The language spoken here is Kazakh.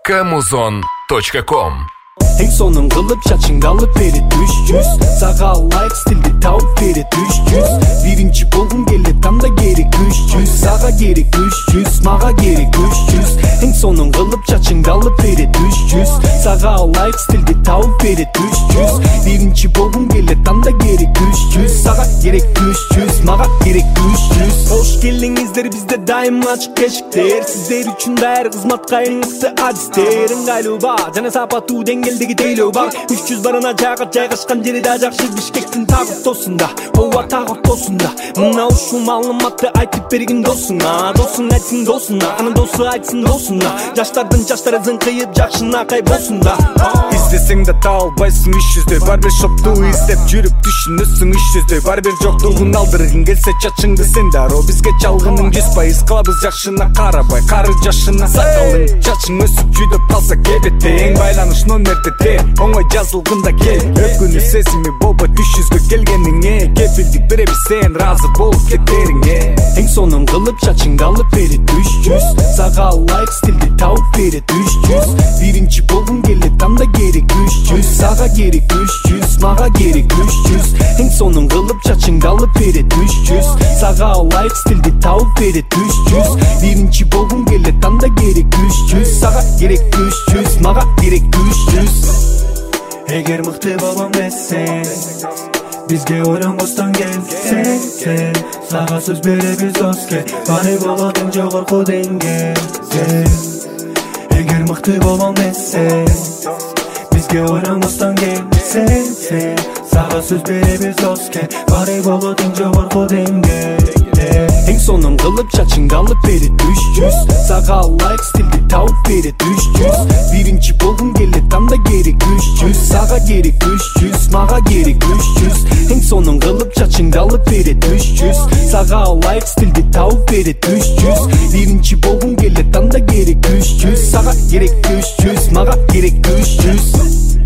Kamuzon.com. Eng sonun kılıp çaçыңды alıp beri düşcüz. Sağa like stildi tavuk beri düşcüz. Birinci bolgun gele tam da geri güçcüz. Sağa geri güçcüz, mağa geri güçcüz. Eng sonun kılıp çaçыңды alıp beri düşcüz. Sağa like stildi tavuk beri düşcüz. Birinci bolgun gele tam da geri güçcüz. Sağa gerek güçcüz, mağa gerek güçcüz. Hoş geldinizler, bizde daim açık eşikler. Sizler üçün dair kızmatka en mıқты adisler. Ыңгайлуу ба жана сапаттуу деңгээлдеги тейлөө бар. 300 барына жайгашкан жери да жакшы. Бишкектин так ортосунда, ооба так ортосунда. Мына ушул маалыматты айтып бергин досуңа. Досуң айтсын досуна, анын досу айтсын досуна. Жаштардын жаштары зыңкыйып жакшына кайбосун да. İstesең да таба албайсың 300дөй. Барбер шопту издеп жүрүп түшүнөсүң 300дөй. Барбер жоктугун алдыргың келсе чачыңды сен дароо. Бизге чалгының 100% кылабыз жакшына карабай. Кары жашына сакалың чачың өсүп жүдөп калса кебетте. Эң байланыш номерди те, оңой жазылгында кел. Өкүнү сезими болбой 300гө келгениңе. Кепилдик беребиз сен ыраазы болуп кетериңе. Эң сонун кылып чачыңды алып бери düşcüz. Сага лайк стилди тауып бери düşcüz. Биринчи болгун келе там да гери güçcüz. Сага гери güçcüz, мага гери güçcüz. Эң сонун кылып чачыңды алып бери düşcüz. Сага лайк стилди тауып бери düşcüz. Биринчи болгун келе там да гери güçcüz. Сага керек güçcüz, мага керек güçcüz. Эгер мыкты болом десең, бизге ойлонбостон келсең, сага сөз беребиз доске, баары болотуң жогорку деңгээлде. Эгер мыкты болом десең, бизге ойлонбостон келсең, сага сөз беребиз доске, баары болотуң жогорку деңгээлде. Эң сонун кылып чачыңды алып бери düşcüz. Сага лайк стилди тауып бери düşcüz. Биринчи болгун келе там да гери güçcüz. Сага гери güçcüz, мага гери güçcüz. Эң сонун кылып чачыңды алып бери düşcüz. Сага лайк стилди тауып бери düşcüz. Биринчи болгун келе там да гери güçcüz. Сага керек güçcüz, мага керек güçcüz.